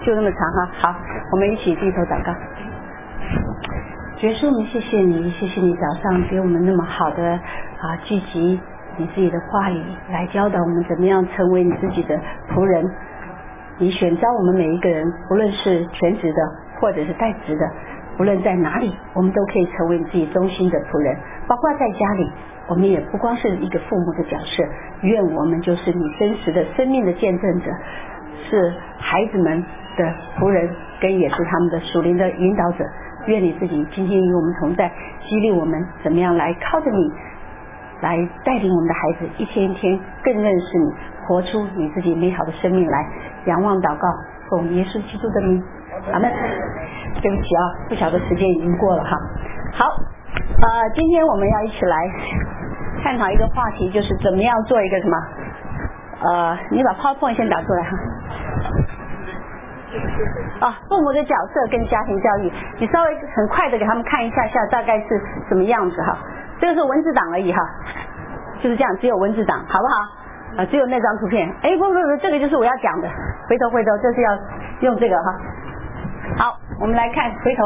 就那么长哈。好，我们一起低头祷告。耶稣，我们谢谢你，谢谢你早上给我们那么好的聚集你自己的话语来教导我们怎么样成为你自己的仆人。你选召我们每一个人，无论是全职的或者是代职的，无论在哪里，我们都可以成为你自己忠心的仆人。包括在家里，我们也不光是一个父母的角色，愿我们就是你真实的生命的见证者，是孩子们的仆人，跟也是他们的属灵的引导者。愿你自己今天与我们同在，激励我们怎么样来靠着你来带领我们的孩子一天一天更认识你，活出你自己美好的生命来。仰望祷告，奉耶稣基督的名，阿们。对不起啊，不晓得时间已经过了哈。好，今天我们要一起来探讨一个话题，就是怎么样做一个什么你把 PowerPoint 先打出来哈。父母的角色跟家庭教育，你稍微很快的给他们看一下大概是什么样子哈。这个是文字档而已哈，就是这样，只有文字档，好不好？只有那张图片。不，这个就是我要讲的。回头，这是要用这个哈。好，我们来看回头。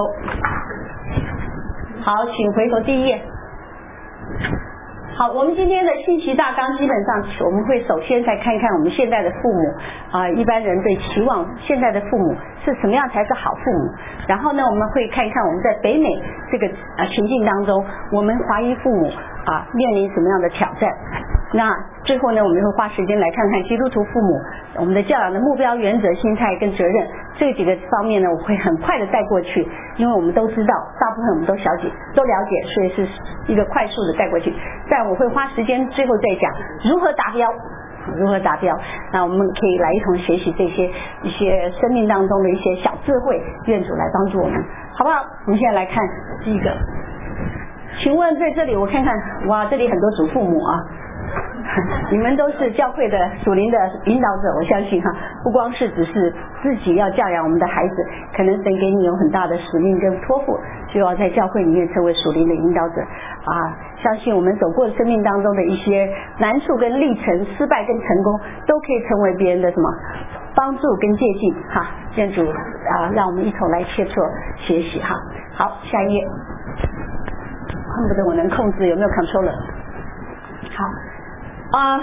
好，请回头第一页。好，我们今天的信息大纲基本上我们会首先再看一看我们现在的父母一般人对期望现在的父母是什么样才是好父母。然后呢，我们会看一看我们在北美这个情境当中，我们华裔父母面临什么样的挑战。那最后呢，我们会花时间来看看基督徒父母我们的教养的目标、原则、心态跟责任这几个方面呢，我会很快的带过去，因为我们都知道，大部分我们都了解，所以是一个快速的带过去。但我会花时间最后再讲如何达标。那我们可以来一同学习这些一些生命当中的一些小智慧，愿主来帮助我们，好不好？我们现在来看第一个。请问在这里我看看，哇，这里很多祖父母你们都是教会的属灵的引导者，我相信不光是只是自己要教养我们的孩子，可能神给你有很大的使命跟托付，就要在教会里面成为属灵的引导者相信我们走过生命当中的一些难处跟历程，失败跟成功，都可以成为别人的什么帮助跟借鉴愿主让我们一同来切磋学习好，下一页。恨不得我能控制有没有 controller。 好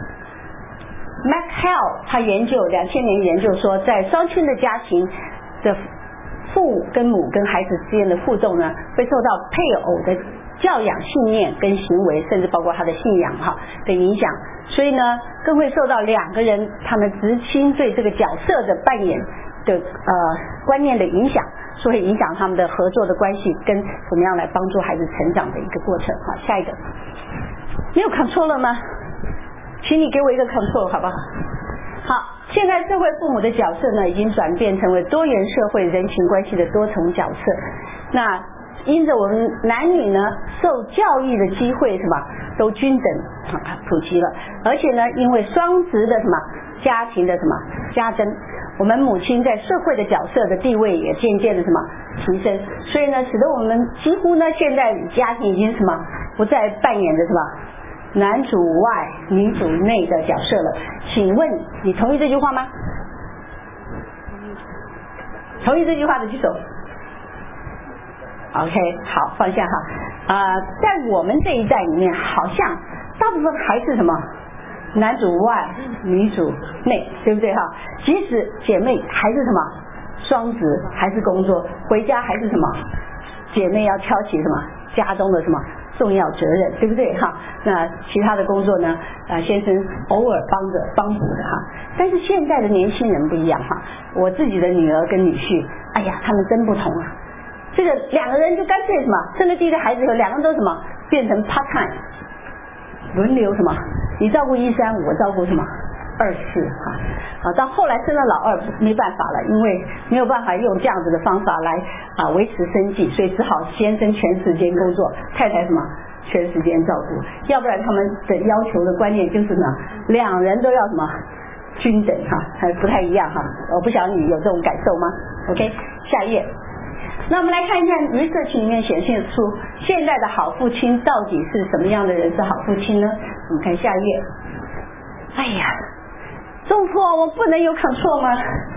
McHale 他研究2000年研究说，在双亲的家庭的父跟母跟孩子之间的互动呢，会受到配偶的教养信念跟行为，甚至包括他的信仰的影响，所以呢更会受到两个人他们直亲对这个角色的扮演的观念的影响，所以影响他们的合作的关系跟怎么样来帮助孩子成长的一个过程。好，下一个。没有 control 了吗？请你给我一个 control 好不好？好，现在社会父母的角色呢，已经转变成为多元社会人情关系的多重角色。那因着我们男女呢受教育的机会都均等普及了，而且呢因为双职的家庭的加增，我们母亲在社会的角色的地位也渐渐的提升，所以呢使得我们几乎呢现在家庭已经不再扮演着男主外女主内的角色了。请问你同意这句话吗？同意这句话的举手。 OK 好，放下在我们这一代里面，好像大部分还是男主外女主内，对不对即使姐妹还是双职，还是工作，回家还是姐妹要挑起家中的重要责任，对不对那其他的工作呢先生偶尔帮补的但是现在的年轻人不一样我自己的女儿跟女婿，哎呀他们真不同这个两个人就干脆生了第一个孩子以后，两个人都变成 part time， 轮流你照顾1、3，我照顾2、4到后来生了老二没办法了，因为没有办法用这样子的方法来维持生计，所以只好先生全时间工作，太太全时间照顾，要不然他们的要求的观念就是两人都要均等还不太一样我不晓得你有这种感受吗 ？OK， 下一页。那我们来看一看 research 里面显现出现在的好父亲到底是什么样的人是好父亲呢？我们看下一页。哎呀，众父我不能有 control 吗？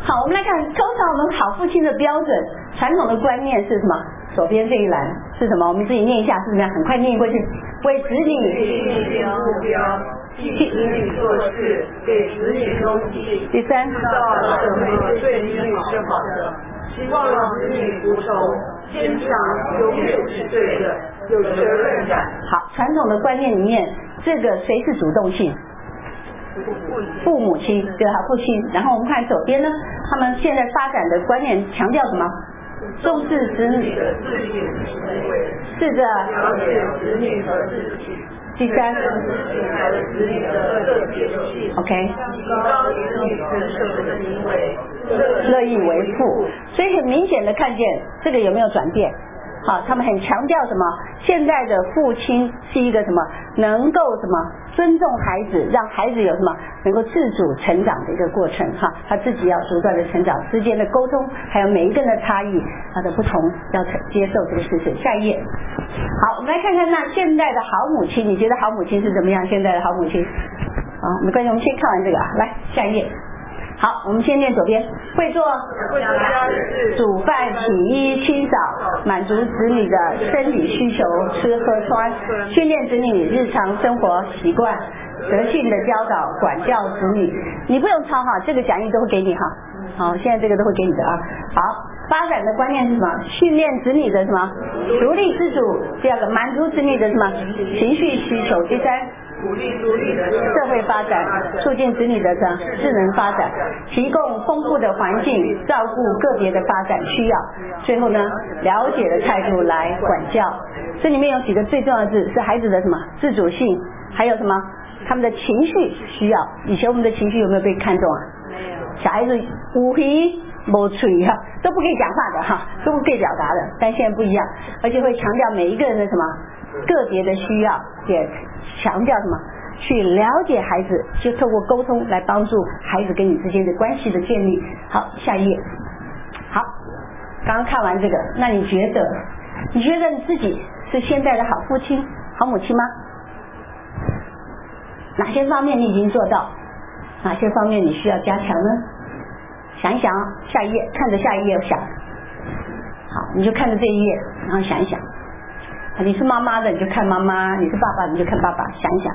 好，我们来看，通常我们好父亲的标准，传统的观念是什么？左边这一栏是什么？我们自己念一下，是怎么样？很快念过去。为子女立定目标，替子女做事，给子女东西。 第三， 知道什么对子女是好的，希望子女服从，坚强永远是对的，有责任感。 好，传统的观念里面，这个谁是主动性？父母亲，对吧？父亲。然后我们看左边呢，他们现在发展的观念强调什么？重视子女的自信行为， 试着了解子女的自己。 第三， 子女的特别性。 OK。 高子女成熟的行为， 乐意为父，所以很明显的看见这个有没有转变？好，他们很强调什么？现在的父亲是一个什么？能够什么尊重孩子，让孩子有什么能够自主成长的一个过程哈，他自己要不断的成长，之间的沟通，还有每一个人的差异，他的不同要接受这个事实。下一页，好，我们来看看那现在的好母亲，你觉得好母亲是怎么样？现在的好母亲，好，没关系，我们先看完这个啊，来下一页。好，我们先念左边，会做煮饭、洗衣、清扫，满足子女的生理需求，吃喝穿，训练子女日常生活习惯，德性的教导，管教子女。你不用抄哈，这个讲义都会给你哈。好，现在这个都会给你的啊。好，发展的观念是什么？训练子女的什么？独立自主。第二个，满足子女的什么？情绪需求。第三， 鼓励子女的社会发展，促进子女的智能发展，提供丰富的环境，照顾个别的发展需要。最后呢，了解的态度来管教。这里面有几个最重要的字，是孩子的什么？自主性，还有什么？他们的情绪需要。以前我们的情绪有没有被看重啊？小孩子无皮没嘴哈，都不可以讲话的哈，都不可以表达的。但现在不一样，而且会强调每一个人的什么个别的需要，也强调什么？去了解孩子，就透过沟通来帮助孩子跟你之间的关系的建立。好，下一页。好，刚刚看完这个，那你觉得你自己是现在的好父亲、好母亲吗？哪些方面你已经做到？哪些方面你需要加强呢？想一想，下一页，看着下一页想。好，你就看着这一页，然后想一想。你是妈妈的，你就看妈妈；你是爸爸，你就看爸爸。想一想，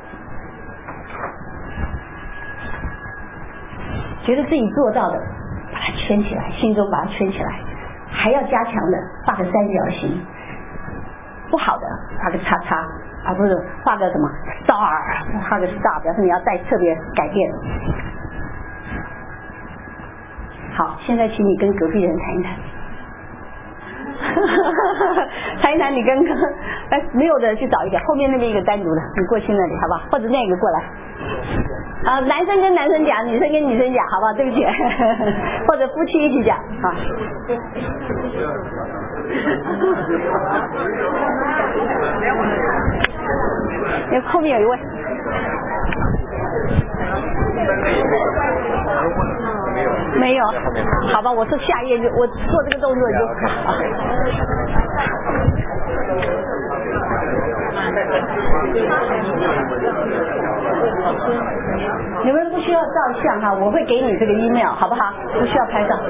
觉得自己做到的，把它圈起来，心中把它圈起来。还要加强的，画个三角形；不好的，画个叉叉，而不是画个什么 star， 画个 star， 表示你要再特别改变。好，现在请你跟隔壁人谈一谈。谈一谈，你跟没有的去找一个，后面那边一个单独的，你过去那里好不好？或者那个过来。男生跟男生讲，女生跟女生讲，好不好？对不起，或者夫妻一起讲啊。后面有一位。没有，好吧，我说下一页就我做这个动作就你们不需要照相哈，我会给你这个 email 好不好？不需要拍照。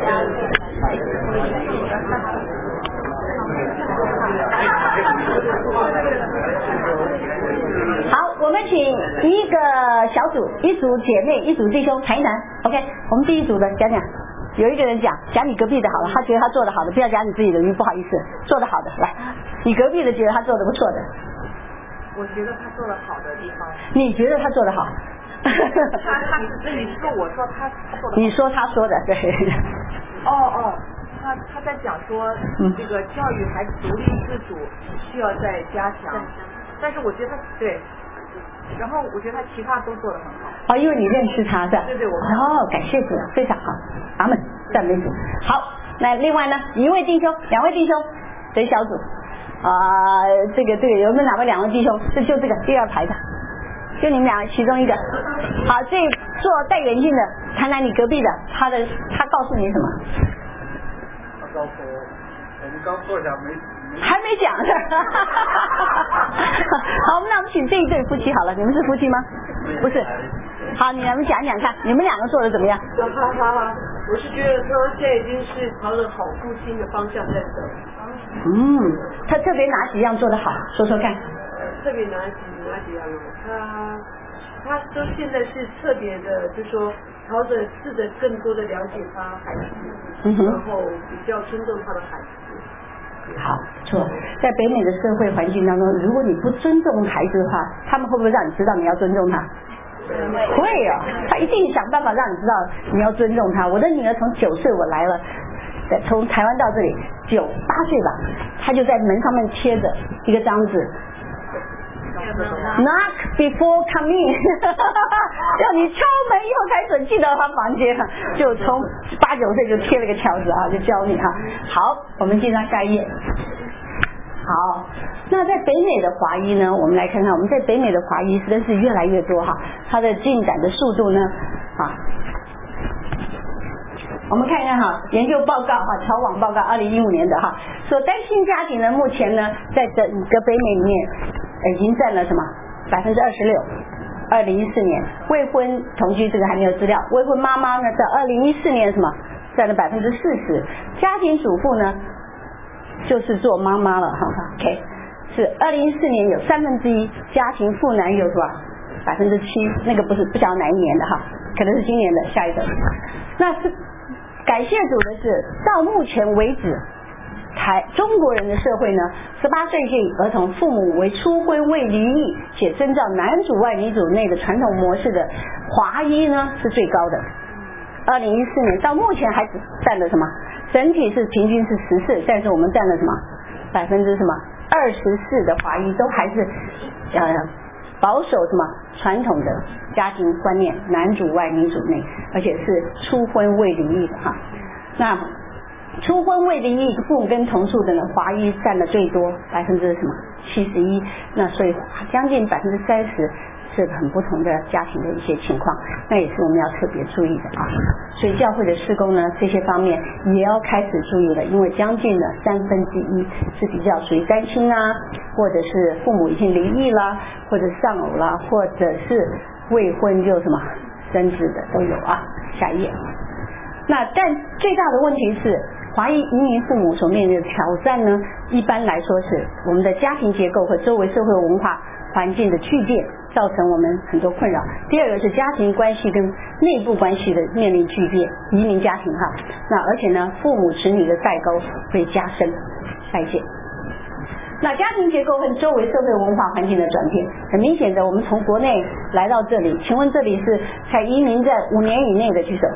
好，我们请一个小组，一组姐妹，一组弟兄谈一谈。OK， 我们第一组的讲讲，有一个人讲你隔壁的好了，他觉得他做的好的，不要讲你自己的，因为不好意思，做的好的，来，你隔壁的觉得他做的不错的。 我觉得他做的好的地方。 你觉得他做的好？ 他是你说我说他做的。 你说他说的对。 他在讲说这个教育孩子独立自主需要再加强，但是我觉得他对，然后我觉得他其他都做得很好。 因为你认识他是吧？ 对，我感谢主，非常好，阿们，赞美主。好，那另外呢，一位弟兄，两位弟兄这小组这个有没有哪位两位弟兄？就这个第二排的，就你们俩其中一个。好，这做戴眼镜的，谈谈你隔壁的，他告诉你什么？ 告诉我们刚坐下还没讲呢。好，那我们请这一对夫妻好了，你们是夫妻吗？不是。好，你们讲讲看，你们两个做的怎么样？ 好。 我是觉得他现在已经是朝着好父亲的方向在走。 他特别哪几样做得好？说说看。 特别哪几样哦？他说现在是特别的，就说朝着试着更多的了解他孩子，然后比较尊重他的孩子。 好，错。在北美的社会环境当中，如果你不尊重孩子的话，他们会不会让你知道你要尊重他？会啊，他一定想办法让你知道你要尊重他。我的女儿从9岁我来了，从台湾到这里8岁吧，她就在门上面贴着一个章子。Knock before come in 要你敲门以后才准进到他房间，就从8、9岁就贴了个条子啊，就教你啊。好，我们进到下一页。好，那在北美的华裔呢，我们来看看我们在北美的华裔真是越来越多哈，它的进展的速度呢我们看一看哈，研究报告哈，侨网报告2015年的哈，说单亲家庭呢，目前呢，在整个北美里面已经占了什么26%。2014年未婚同居这个还没有资料，未婚妈妈呢，在2014年什么占了40%，家庭主妇呢就是做妈妈了哈 ，OK， 是2014年有1/3家庭妇男有什么7%，那个不晓得哪一年的哈，可能是今年的下一个。那是感谢主的是，到目前为止，中国人的社会呢，18岁以儿童父母为初婚未离异且遵照男主外女主内的传统模式的华裔呢是最高的。2014年到目前还只占了什么？整体是平均是14，但是我们占了什么24%的华裔都还是保守什么传统的家庭观念，男主外女主内，而且是初婚未离异的哈。那初婚未离异父母跟同住的呢，华裔占了最多71%，那所以将近30%是很不同的家庭的一些情况，那也是我们要特别注意的啊。所以教会的事工呢，这些方面也要开始注意了，因为将近了1/3是比较属于单亲啊，或者是父母已经离异啦，或者丧偶啦，或者是未婚就什么生子的都有啊。下一页。那但最大的问题是，华裔移民父母所面临的挑战呢，一般来说是我们的家庭结构和周围社会文化环境的巨变，造成我们很多困扰。第二个是家庭关系跟内部关系的面临巨变，移民家庭哈，那而且呢，父母子女的代沟会加深。下一届。那家庭结构和周围社会文化环境的转变，很明显的，我们从国内来到这里，请问这里是才移民在5年以内的举手？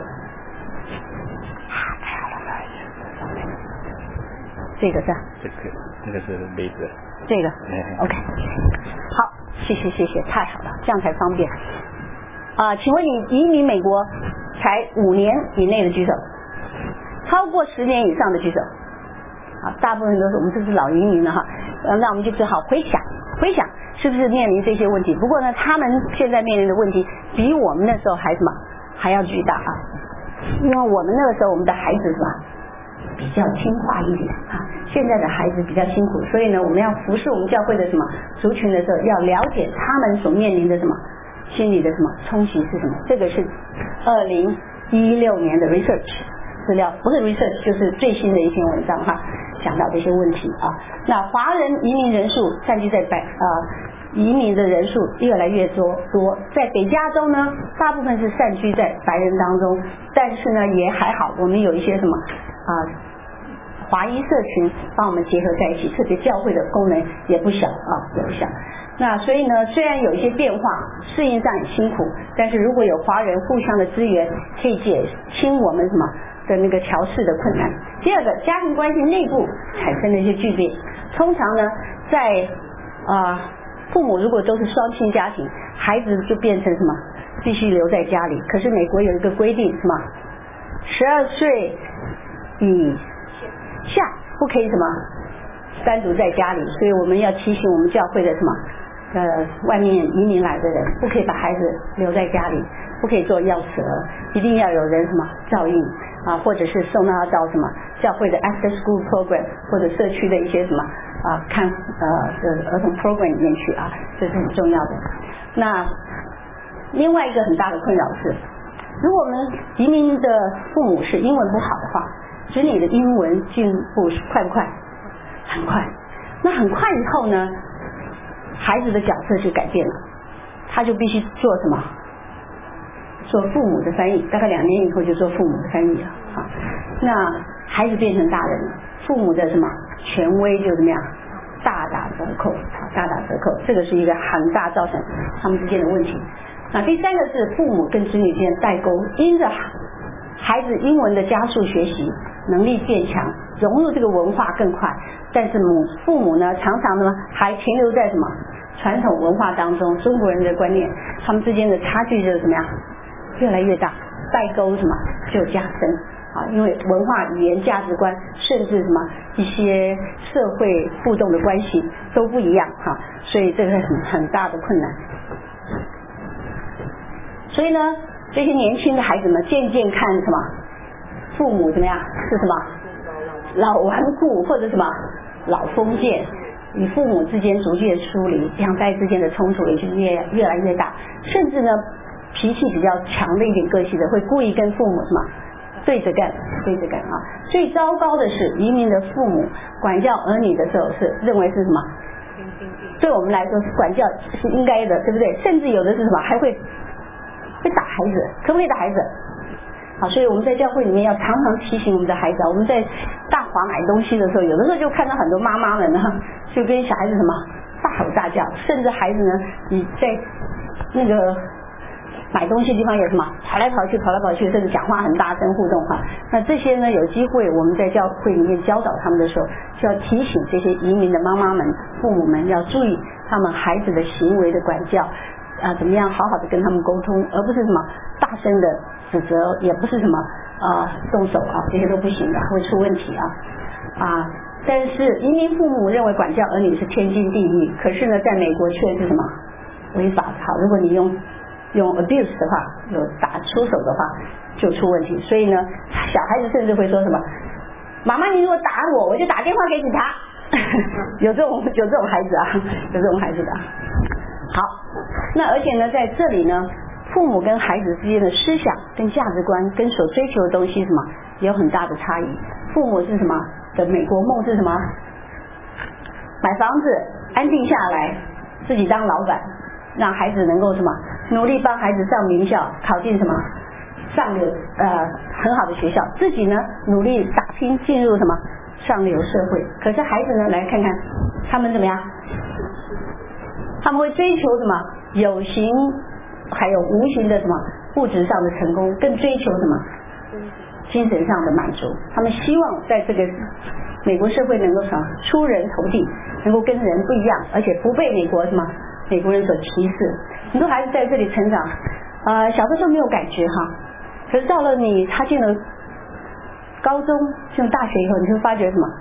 这个是？ 那个是梅子。 这个 OK， 好，谢谢，太好了，这样才方便。请问你移民美国才5年以内的举手，超过10年以上的举手。大部分都是我们这是老移民了哈。那我们就只好回想是不是面临这些问题。不过呢，他们现在面临的问题比我们那时候还要巨大啊，因为我们那个时候我们的孩子是吧？比较听话一点啊，现在的孩子比较辛苦，所以呢，我们要服侍我们教会的什么族群的时候，要了解他们所面临的什么心理的什么冲击是什么。这个是2016年的 research 资料，不是 research 就是最新的一篇文章哈，讲到这些问题啊。那华人移民人数占据在移民的人数越来越多，在北加州呢，大部分是散居在白人当中，但是呢也还好，我们有一些什么华裔社群帮我们结合在一起，特别教会的功能也不小啊，也不小。那所以呢，虽然有一些变化，适应上也辛苦，但是如果有华人互相的资源，可以减轻我们什么的那个调试的困难。第二个，家庭关系内部产生的一些巨变，通常呢，在父母如果都是双亲家庭，孩子就变成什么必须留在家里。可是美国有一个规定什么，12岁以下不可以什么单独在家里，所以我们要提醒我们教会的什么外面移民来的人，不可以把孩子留在家里，不可以做钥匙儿，一定要有人什么照应或者是送他到什么教会的 after school program 或者社区的一些什么看儿童 program 里面去这是很重要的。那另外一个很大的困扰是， 如果我们移民的父母是英文不好的话，子女的英文进步快不快？很快。那很快以后呢，孩子的角色就改变了，他就必须做什么？做父母的翻译，大概2年以后就做父母的翻译了。好，那孩子变成大人了，父母的什么权威就怎么样？大打折扣，大打折扣，这个是一个很大造成他们之间的问题。那第三个是父母跟子女之间代沟，因着孩子英文的加速学习，能力变强，融入这个文化更快，但是父母呢，常常呢还停留在什么传统文化当中，中国人的观念，他们之间的差距就是怎么样越来越大，代沟什么就加深啊，因为文化、语言、价值观，甚至什么一些社会互动的关系都不一样哈，所以这个是很大的困难。所以呢，这些年轻的孩子们渐渐看什么父母怎么样是什么老顽固或者什么老封建，与父母之间逐渐疏离，两代之间的冲突也就越来越大，甚至呢脾气比较强的一点个性的会故意跟父母什么对着干啊。最糟糕的是移民的父母管教儿女的时候是认为是什么，对我们来说是管教是应该的，对不对？甚至有的是什么还会打孩子，可不可以打孩子？好，所以我们在教会里面要常常提醒我们的孩子，我们在大华买东西的时候，有的时候就看到很多妈妈们呢就跟小孩子什么大吼大叫，甚至孩子呢你在那个买东西的地方也什么跑来跑去，甚至讲话很大声互动哈。那这些呢有机会我们在教会里面教导他们的时候，就要提醒这些移民的妈妈们、父母们要注意他们孩子的行为的管教啊，怎么样好好的跟他们沟通，而不是什么大声的指责，也不是什么动手啊，这些都不行的，会出问题啊。但是移民父母认为管教儿女是天经地义，可是呢在美国却是什么违法的。好，如果你用 abuse 的话，有打出手的话就出问题。所以呢小孩子甚至会说什么，妈妈你如果打我，我就打电话给警察有这种孩子啊，有这种孩子的。好，那而且呢在这里呢，父母跟孩子之间的思想跟价值观跟所追求的东西什么也有很大的差异。父母是什么的美国梦是什么？买房子安定下来，自己当老板，让孩子能够什么努力帮孩子上名校，考进什么上流很好的学校，自己呢努力打拼进入什么上流社会。可是孩子呢来看看他们怎么样，他们会追求什么有形还有无形的什么物质上的成功，更追求什么精神上的满足。他们希望在这个美国社会能够什么出人头地，能够跟人不一样，而且不被美国人所歧视。很多孩子在这里成长小的时候没有感觉哈，可是到了他进了高中进了大学以后，你会发觉什么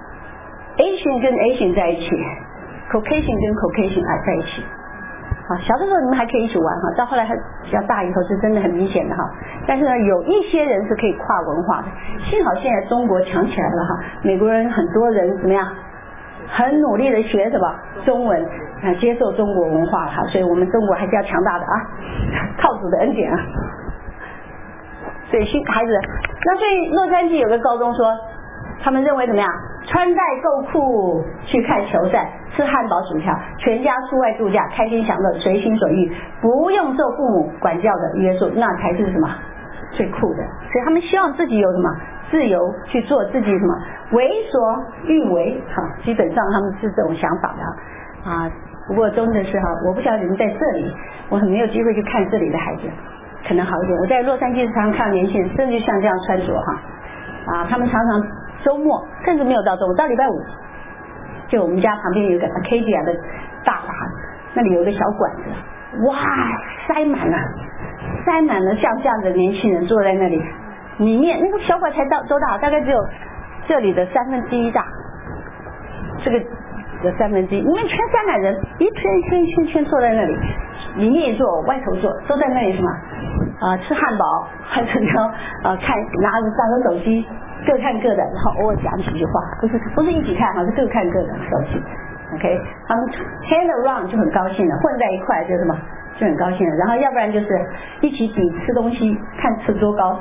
Asian 跟 Asian 在一起， Caucasian 跟 Caucasian 在一起。好，小的时候你们还可以一起玩哈，到后来他比较大以后是真的很明显的哈。但是呢有一些人是可以跨文化的，幸好现在中国强起来了哈，美国人很多人怎么样很努力的学什么中文接受中国文化哈，所以我们中国还是要强大的啊，靠主的恩典啊。所以孩子，那所以洛杉矶有个高中说，他们认为怎么样，穿戴够酷去看球赛，吃汉堡薯条，全家出外度假，开心享乐，随心所欲，不用受父母管教的约束，那才是什么最酷的。所以他们希望自己有什么自由去做自己什么为所欲为基本上他们是这种想法的不过真的是我不晓得你们在这里，我很没有机会去看这里的孩子，可能好一点。我在洛杉矶常常看年轻人甚至像这样穿着他们常常周末甚至没有到周末，到礼拜五，就我们家旁边有一个 Acadia 的大闸，那里有一个小馆子，哇，塞满了像这样的年轻人坐在那里，里面那个小馆才多大，大概只有这里的1/3大，这个有1/3，里面全塞满人，一圈坐在那里，里面也坐，外头坐，都在那里什么吃汉堡，还是看拿着3个手机，各看各的，然后偶尔讲几句话，不是一起看是各看各的手机。OK， 他们 hand around 就很高兴了，混在一块就什么就很高兴了。然后要不然就是一起比吃东西，看吃多高。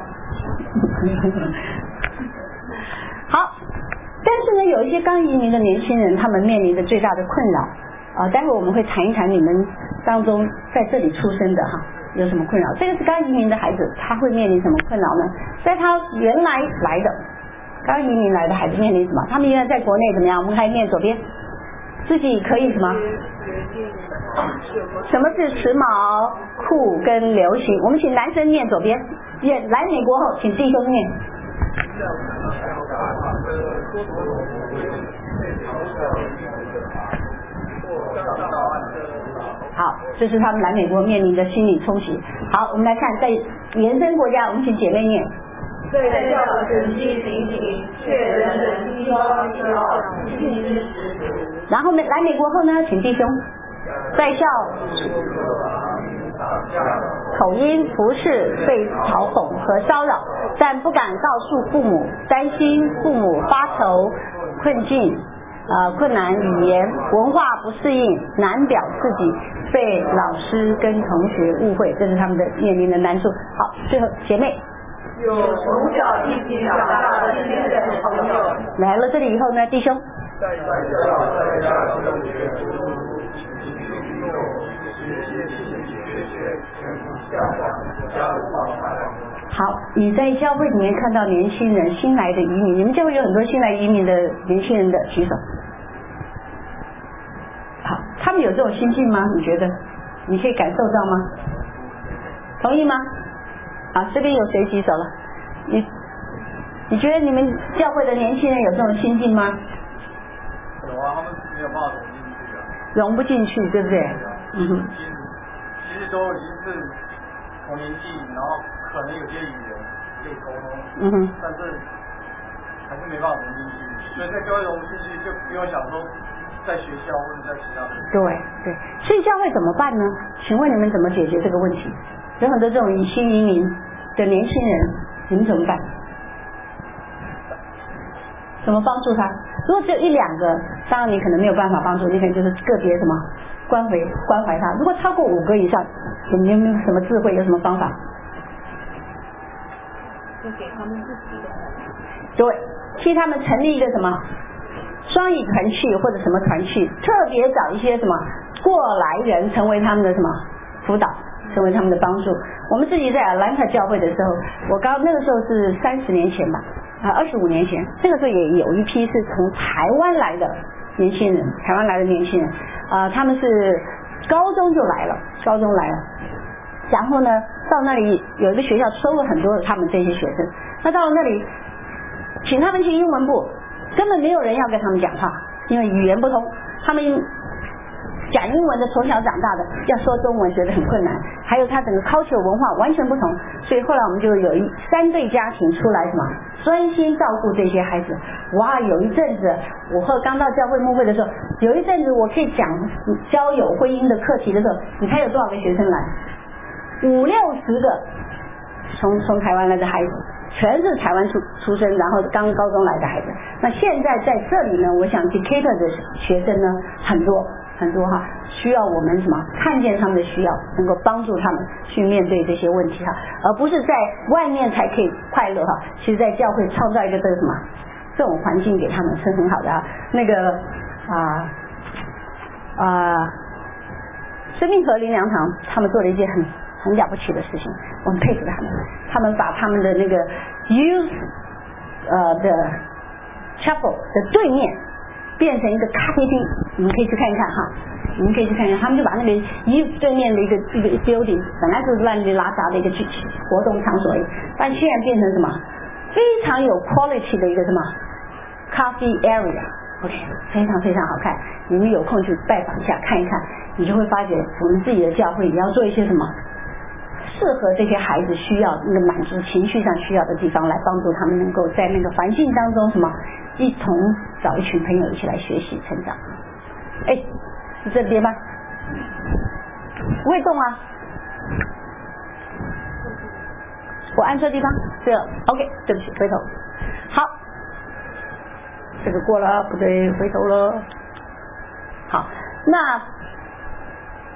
好，但是呢，有一些刚移民的年轻人，他们面临的最大的困扰待会我们会谈一谈你们当中在这里出生的有什么困扰。这个是刚移民的孩子，他会面临什么困扰呢？在他原来来的刚移民来的孩子面临什么？他们原来在国内怎么样？我们来念左边，自己可以什么？什么是时髦、酷跟流行？我们请男生念左边，来美国后请弟兄念。好，这是他们来美国面临的心理冲击。好，我们来看在原生国家，我们请姐妹念。 对教神机行行，却人人听说骄傲，信心十足。 然后来美国后呢，请弟兄在校口音不是被嘲讽和骚扰，但不敢告诉父母，担心父母发愁困难语言文化不适应，难表自己，被老师跟同学误会，这是他们的面临的难处。好，最后姐妹有从小一起长大的亲人朋友来了这里以后呢，弟兄好，你在教会里面看到年轻人新来的移民，你们教会有很多新来移民的年轻人的举手。好，他们有这种心境吗？你觉得你可以感受到吗？同意吗？好，这边有谁举手了？你觉得你们教会的年轻人有这种心境吗？ 有啊，他们没有办法融不进去，对不对？ 其实都已经是同年纪，然后可能有些语言可以沟通，但是还是没办法融进去，所以在教会融不进去，就不用想说在学校或者在其他地方。 对，所以教会怎么办呢？请问你们怎么解决这个问题？有很多这种新移民的年轻人，你们怎么办？怎么帮助他？如果只有一两个，当然你可能没有办法帮助，你可能就是个别什么关怀他。如果超过5个以上，你有没有什么智慧？有什么方法？ 就给他们自己的。 对，替他们成立一个什么双语团契或者什么团契，特别找一些什么过来人成为他们的什么辅导，成为他们的帮助。我们自己在Atlanta教会的时候，我那个时候是30年前吧，25年前，那个时候也有一批是从台湾来的年轻人，他们是高中来了，然后呢，到那里有一个学校收了很多他们这些学生，那到了那里，请他们去英文部，根本没有人要跟他们讲话，因为语言不通，他们讲英文的从小长大的要说中文觉得很困难，还有他整个 culture 文化完全不同，所以后来我们就有3对家庭出来什么专心照顾这些孩子。哇，有一阵子我刚到教会牧会的时候，有一阵子我可以讲交友婚姻的课题的时候，你猜有多少个学生来？50-60个从台湾来的孩子，全是台湾出生，然后刚高中来的孩子。那现在在这里呢，我想 Decatur 的学生呢很多需要我们什么看见他们的需要，能够帮助他们去面对这些问题而不是在外面才可以快乐其实在教会创造一个这种环境给他们是很好的那个生命河灵粮堂他们做了一件很了不起的事情，我很佩服他们把他们的那个 youth 的 chapel 的对面变成一个咖啡厅，你们可以去看一看他们就把那个 youth 对面的一个 building 本来是乱七八糟的一个活动场所，但现在变成什么非常有 quality 的一个什么 coffee area， OK， 非常非常好看，你们有空去拜访一下看一看，你就会发觉我们自己的教会也要做一些什么适合这些孩子需要那个满足情绪上需要的地方，来帮助他们能够在那个环境当中什么一同找一群朋友一起来学习成长。是这边吗？不会动啊，我按错地方，这 OK， 对不起，回头。好，这个过了，不对，回头了。好，那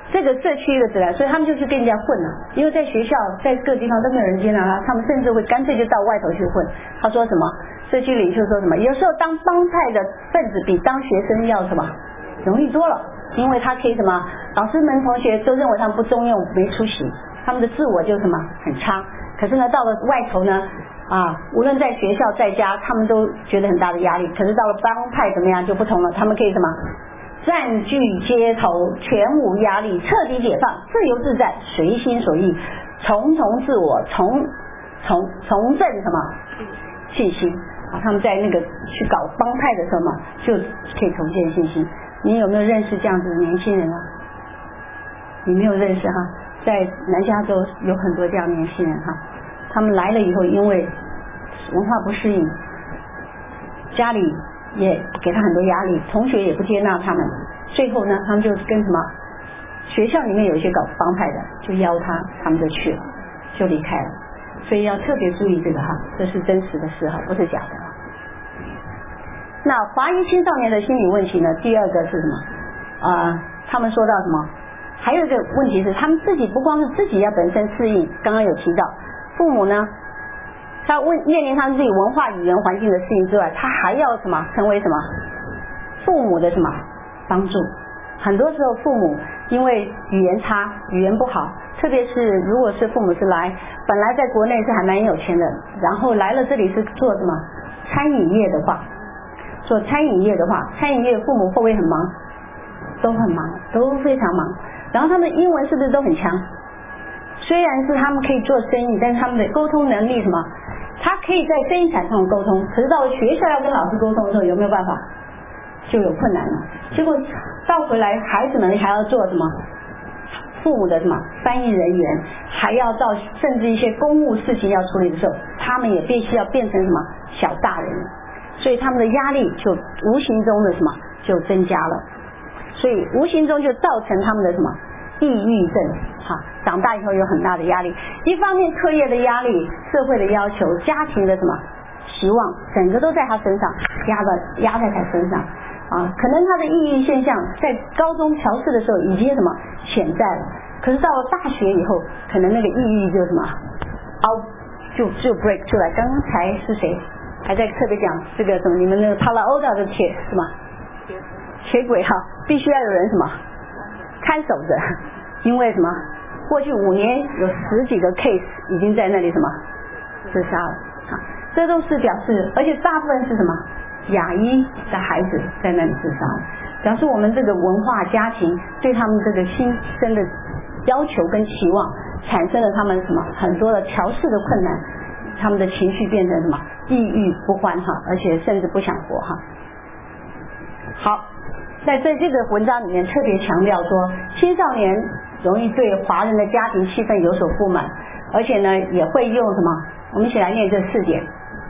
这个社区的质量，所以他们就去跟人家混了。因为在学校在各地方都没有人接纳他，他们甚至会干脆就到外头去混。他说什么？社区领袖说什么？有时候当帮派的分子比当学生要什么容易多了，因为他可以什么？老师们同学都认为他们不中用没出息，他们的自我就什么很差。可是呢，到了外头呢，无论在学校在家，他们都觉得很大的压力。可是到了帮派怎么样就不同了，他们可以什么？占据街头，全无压力，彻底解放，自由自在，随心所欲，重自我，重振什么信心他们在那个去搞帮派的时候嘛，就可以重建信心。你有没有认识这样子的年轻人啊？你没有认识哈？在南加州有很多这样的年轻人哈，他们来了以后，因为文化不适应，家里也给他很多压力，同学也不接纳他们，最后呢，他们就跟什么学校里面有一些搞帮派的，就邀他们就去了，就离开了。所以要特别注意这个哈，这是真实的事哈，不是假的。那华裔青少年的心理问题呢？第二个是什么？他们说到什么？还有一个问题是，他们自己不光是自己要本身适应，刚刚有提到，父母呢，他面临他自己文化语言环境的适应之外，他还要什么？成为什么？父母的什么帮助？很多时候父母因为语言差，语言不好，特别是如果是父母是本来在国内是还蛮有钱的，然后来了这里是做什么餐饮业的话，餐饮业父母会不会很忙？都很忙，都非常忙。然后他们英文是不是都很强？虽然是他们可以做生意，但是他们的沟通能力什么？他可以在生意场上沟通，可是到了学校要跟老师沟通的时候，有没有办法？就有困难了。结果倒回来，孩子们还要做什么？父母的什么翻译人员，还要到甚至一些公务事情要处理的时候，他们也必须要变成什么小大人，所以他们的压力就无形中的什么就增加了，所以无形中就造成他们的什么抑郁症长大以后有很大的压力，一方面课业的压力，社会的要求，家庭的什么期望，整个都在他身上压在他身上可能他的抑郁现象在高中调试的时候已经什么潜在了，可是到了大学以后，可能那个抑郁就什么就 break 出来。刚才是谁还在特别讲这个什么？你们那个帕拉欧达的什么铁轨必须要有人什么看守着，因为什么？过去5年有10几个 case 已经在那里什么自杀了这都是表示，而且大部分是什么？亚裔的孩子在那里自杀，表示我们这个文化家庭对他们这个新生的要求跟期望，产生了他们什么很多的调试的困难，他们的情绪变成什么抑郁不欢而且甚至不想活好，在这个文章里面特别强调说，青少年容易对华人的家庭气氛有所不满，而且呢也会用什么？我们一起来念这4点。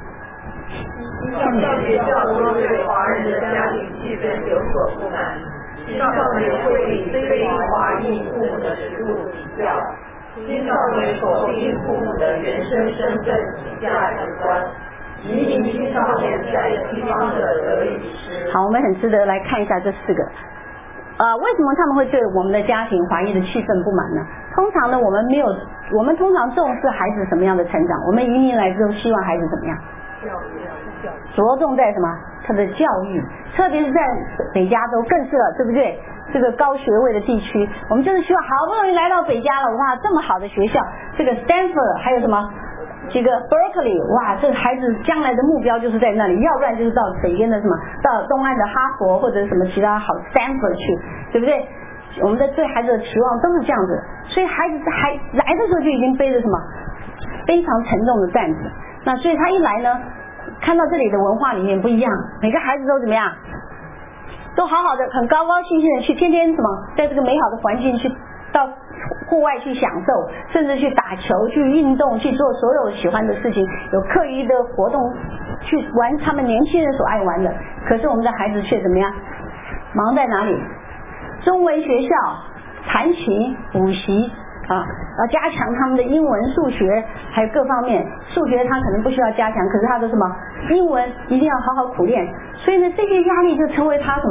青少年中对华人的家庭气氛有所不满，青少年会以非华裔父母的食物比较，青少年否定父母的原生身份及价值观，引领青少年在西方的得以失。 好，我们很值得来看一下这4个。为什么他们会对我们的家庭华裔的气氛不满呢？通常呢，我们通常重视孩子什么样的成长？我们移民来之后，希望孩子怎么样？着重在什么？他的教育，特别是在北加州更是了，对不对？这个高学位的地区，我们就是希望好不容易来到北加了，哇，这么好的学校，这个 Stanford 还有什么这个 Berkeley， 哇，这个孩子将来的目标就是在那里，要不然就是到北边的什么，到东岸的哈佛或者什么其他好 Stanford 去，对不对？我们的对孩子的期望都是这样子，所以孩子还来的时候就已经背着什么非常沉重的担子。那所以他一来呢，看到这里的文化里面不一样，每个孩子都怎么样，都好好的，很高高兴兴的去天天什么，在这个美好的环境去到户外去享受，甚至去打球、去运动、去做所有喜欢的事情，有课余的活动去玩他们年轻人所爱玩的。可是我们的孩子却怎么样？忙在哪里？中文学校、弹琴、补习要加强他们的英文、数学，还有各方面。数学他可能不需要加强，可是他的什么英文一定要好好苦练。所以呢，这些压力就成为他什么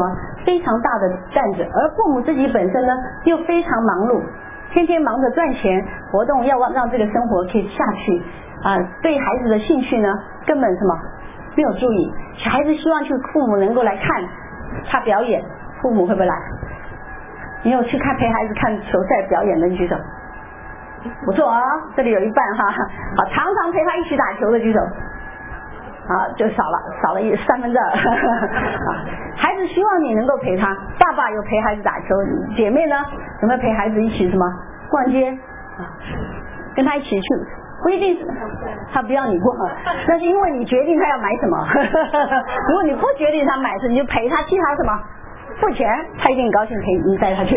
非常大的担子，而父母自己本身呢又非常忙碌，天天忙着赚钱活动，要让这个生活可以下去对孩子的兴趣呢根本什么没有注意，小孩子希望去父母能够来看他表演，父母会不会来？你有去陪孩子看球赛表演的你举手，不错啊，这里有一半哈。好，常常陪他一起打球的举手，就少了2/3。孩子希望你能够陪他，爸爸有陪孩子打球，姐妹呢有没有陪孩子一起什么逛街跟他一起去？不一定是他不要你逛，那是因为你决定他要买什么。如果你不决定他买什么，你就陪他，替他什么付钱，他一定很高兴陪你带他去。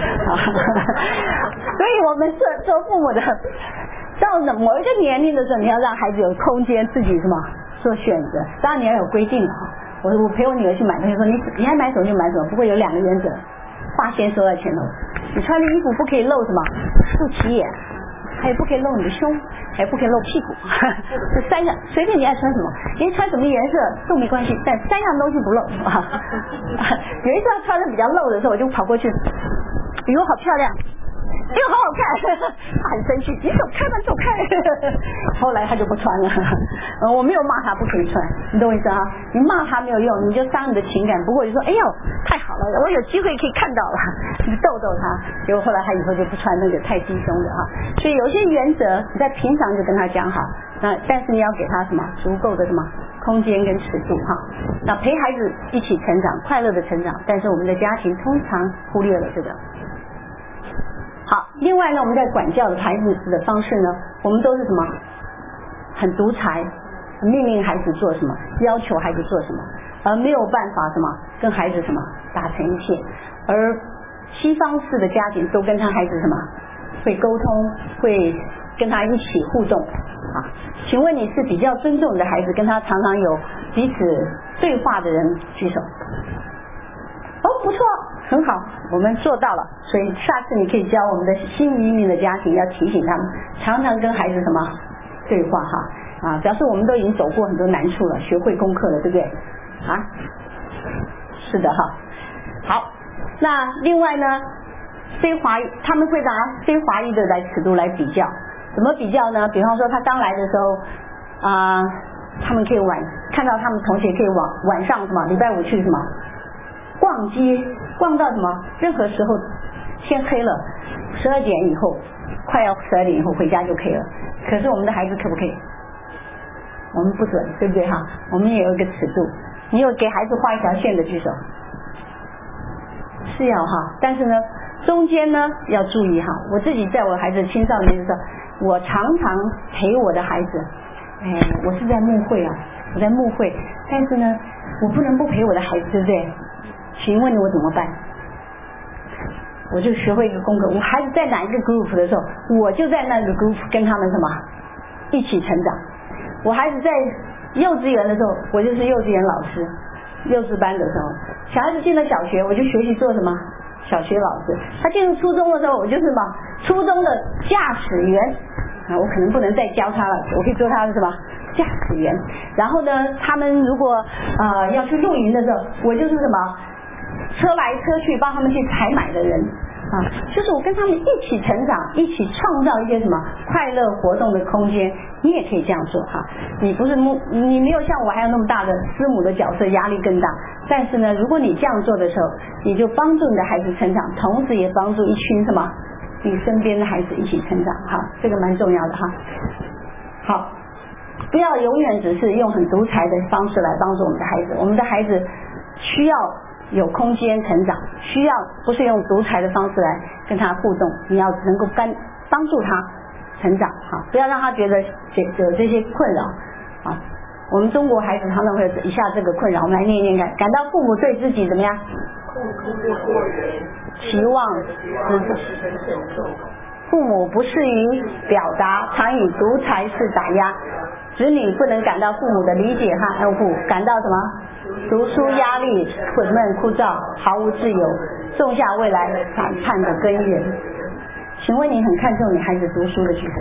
所以我们做父母的，到某一个年龄的时候，你要让孩子有空间自己什么做选择，当然你要有规定哈。我陪我女儿去买东西，说你爱买什么就买什么，不过有2个原则，话先说在前头，你穿的衣服不可以露什么肚脐眼，还有不可以露你的胸，还不可以露屁股，这3样随便你爱穿什么，你穿什么颜色都没关系，但3样东西不露。有一次他穿的比较露的时候，我就跑过去，哟好漂亮，哎呦好好看，他很生气，你走开吧走开。后来他就不穿了。我没有骂他不可以穿，你懂我意思啊？你骂他没有用，你就伤你的情感。不过你说哎呦太好了，我有机会可以看到了，你逗逗他。结果后来他以后就不穿那个太低胸的哈。所以有些原则你在平常就跟他讲好，但是你要给他什么足够的什么空间跟尺度哈。那陪孩子一起成长，快乐的成长，但是我们的家庭通常忽略了这个。好，另外呢，我们在管教的孩子的方式呢，我们都是什么？很独裁，命令孩子做什么，要求孩子做什么，而没有办法什么跟孩子什么达成一切。而西方式的家庭都跟他孩子什么会沟通，会跟他一起互动啊。请问你是比较尊重你的孩子，跟他常常有彼此对话的人举手。不错，很好，我们做到了。所以下次你可以教我们的新移民的家庭，要提醒他们常常跟孩子什么对话哈表示我们都已经走过很多难处了，学会功课了，对不对是的哈。好，那另外呢，非华裔他们会拿非华裔的尺度来比较，怎么比较呢？比方说他刚来的时候他们可以看到他们同学可以晚上什么礼拜5去什么逛街，逛到什么任何时候天黑了12点以后，快要12点以后回家就可以了。可是我们的孩子可不可以？我们不准，对不对哈？我们也有一个尺度。你有给孩子画一条线的举手，是要哈，但是呢中间呢要注意哈。我自己在我孩子青少年的时候，我常常陪我的孩子，我是在牧会我在牧会，但是呢我不能不陪我的孩子，对不对？请问你我怎么办？我就学会一个功课，我孩子在哪一个 group 的时候，我就在那个 group 跟他们什么一起成长。我孩子在幼稚园的时候，我就是幼稚园老师，幼稚班的时候，小孩子进了小学，我就学习做什么小学老师。他进入初中的时候，我就是什么初中的驾驶员我可能不能再教他了，我可以做他的什么驾驶员。然后呢他们如果要去露营的时候，我就是什么车来车去帮他们去采买的人就是我跟他们一起成长，一起创造一些什么快乐活动的空间。你也可以这样做你不是你没有像我还有那么大的师母的角色，压力更大。但是呢如果你这样做的时候，你就帮助你的孩子成长，同时也帮助一群什么你身边的孩子一起成长这个蛮重要的好，不要永远只是用很独裁的方式来帮助我们的孩子。我们的孩子需要有空间成长，需要不是用独裁的方式来跟他互动，你要能够帮助他成长不要让他觉得有这些困扰我们中国孩子常常会有以下这个困扰，我们来念一念看。感到父母对自己怎么样？期望父母不适于表达，常以独裁式打压子女，不能感到父母的理解和爱护，感到什么读书压力混闷枯燥，毫无自由，种下未来反叛的根源。请问你很看重你孩子读书的举手？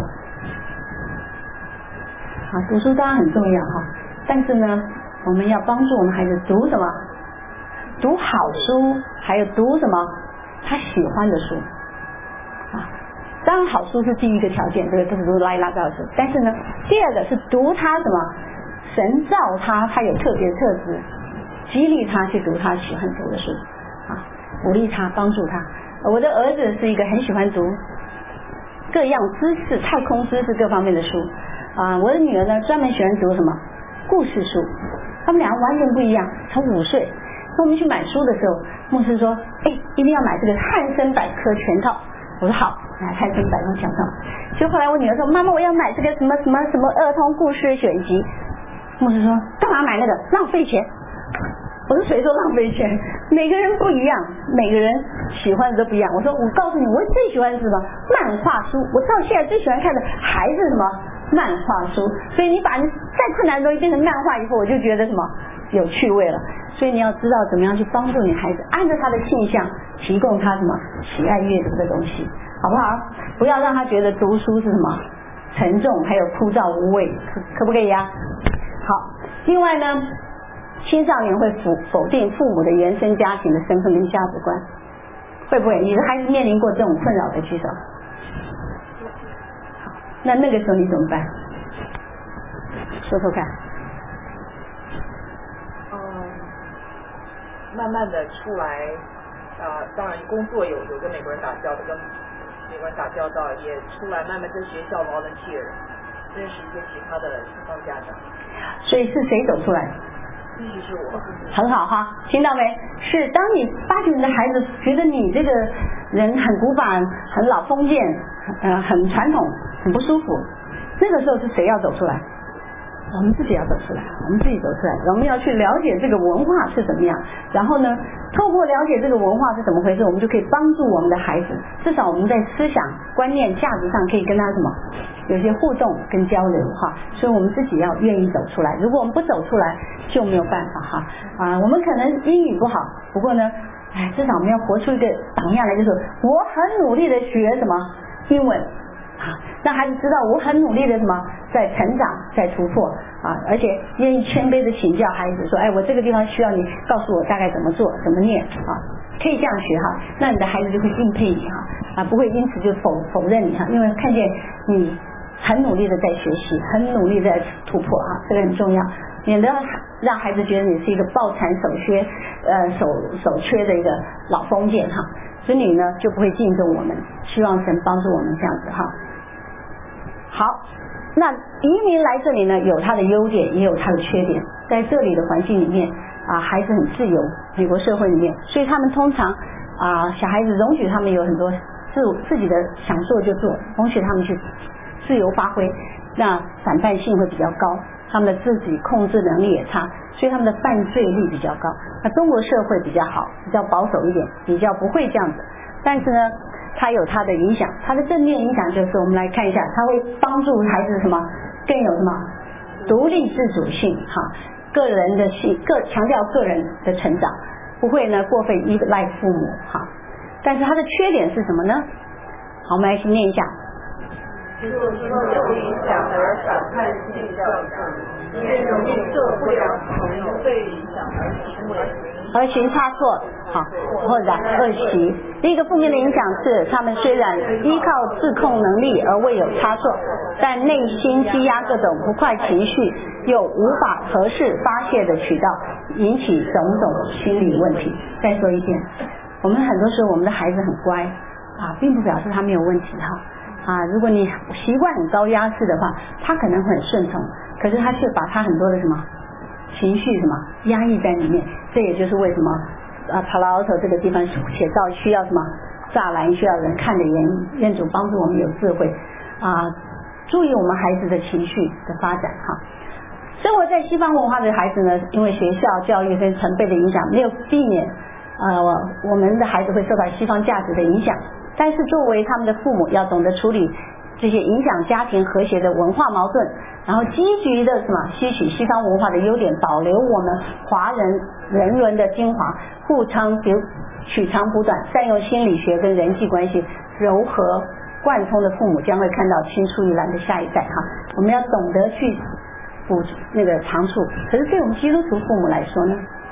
读书当然很重要但是呢我们要帮助我们孩子读什么读好书，还有读什么他喜欢的书啊。当然好书是第一个条件，这个是读拉一拉教的书。但是呢，第二个是读他什么神造他有特别的特质，激励他去读他喜欢读的书啊，鼓励他，帮助他。我的儿子是一个很喜欢读各样知识、太空知识各方面的书啊。我的女儿呢，专门喜欢读什么故事书。他们两个完全不一样。从5岁，那我们去买书的时候，牧师说，一定要买这个汉森百科全套。我说好，买汉森百科全套。就后来我女儿说，妈妈，我要买这个什么什么什么儿童故事选集。牧师说，干嘛买那个？浪费钱。我说谁说浪费钱？每个人不一样，每个人喜欢的都不一样。我说我告诉你，我最喜欢的是什么？漫画书。我到现在最喜欢看的还是什么漫画书。所以你把你再困难的东西变成漫画以后，我就觉得什么有趣味了。所以你要知道怎么样去帮助你孩子，按照他的性向提供他什么喜爱阅读的东西，好不好？不要让他觉得读书是什么沉重还有枯燥无味，可不可以呀？好，另外呢，青少年会否定父母的原生家庭的身份跟价值观，会不会？你的孩子面临过这种困扰的举手。好，那个时候你怎么办？说说看。 慢慢的出来，当然工作有跟美国人打交道，跟美国人打交道，也出来慢慢在学校volunteer，认识一些其他的西方家长。所以是谁走出来？必须是我。 很好哈，听到没？是当你发觉你的孩子觉得你这个人很古板、很老封建、很传统、很不舒服，那个时候是谁要走出来？我们自己要走出来，我们自己走出来，我们要去了解这个文化是怎么样，然后呢，透过了解这个文化是怎么回事，我们就可以帮助我们的孩子，至少我们在思想、观念、价值上可以跟他什么有些互动跟交流哈。所以我们自己要愿意走出来，如果我们不走出来就没有办法哈。我们可能英语不好，不过呢，至少我们要活出一个榜样来，就是我很努力的学什么英文。让孩子知道我很努力的什么在成长在突破而且愿意谦卑的请教孩子说，我这个地方需要你告诉我大概怎么做怎么念可以这样学哈，那你的孩子就会敬佩你不会因此就否认你因为看见你很努力的在学习，很努力在突破这个很重要，免得让孩子觉得你是一个抱残守缺手缺的一个老封建子女呢就不会敬重我们，希望神帮助我们这样子好，那移民来这里呢，有他的优点，也有他的缺点。在这里的环境里面孩子很自由，美国社会里面，所以他们通常小孩子容许他们有很多自己的想做就做，容许他们去自由发挥，那反叛性会比较高，他们的自己控制能力也差，所以他们的犯罪率比较高。那中国社会比较好，比较保守一点，比较不会这样子，但是呢它有它的影响，它的正面影响就是我们来看一下，它会帮助孩子什么更有什么独立自主性个人的强调个人的成长，不会呢过分依赖父母但是它的缺点是什么呢？好，我们来一起念一下。 就是有影响而反叛性教育，因为容易受不了朋友被影响而行差错或者恶习。第一个负面的影响是，他们虽然依靠自控能力而未有差错，但内心积压各种不快情绪，又无法合适发泄的渠道，引起种种心理问题。再说一遍，我们很多时候我们的孩子很乖并不表示他没有问题如果你习惯很高压式的话，他可能会很顺从，可是他却把他很多的什么情绪什么压抑在里面。这也就是为什么Palo Alto 这个地方写照需要什么栅栏，需要人看得严，愿主帮助我们有智慧注意我们孩子的情绪的发展生活在西方文化的孩子呢，因为学校教育跟成辈的影响，没有避免我们的孩子会受到西方价值的影响，但是作为他们的父母，要懂得处理这些影响家庭和谐的文化矛盾，然后积极的吸取西方文化的优点，保留我们华人人伦的精华，取长补短，善用心理学跟人际关系柔和贯通的父母，将会看到青出于蓝的下一代我们要懂得去补那个长处。可是对我们基督徒父母来说呢，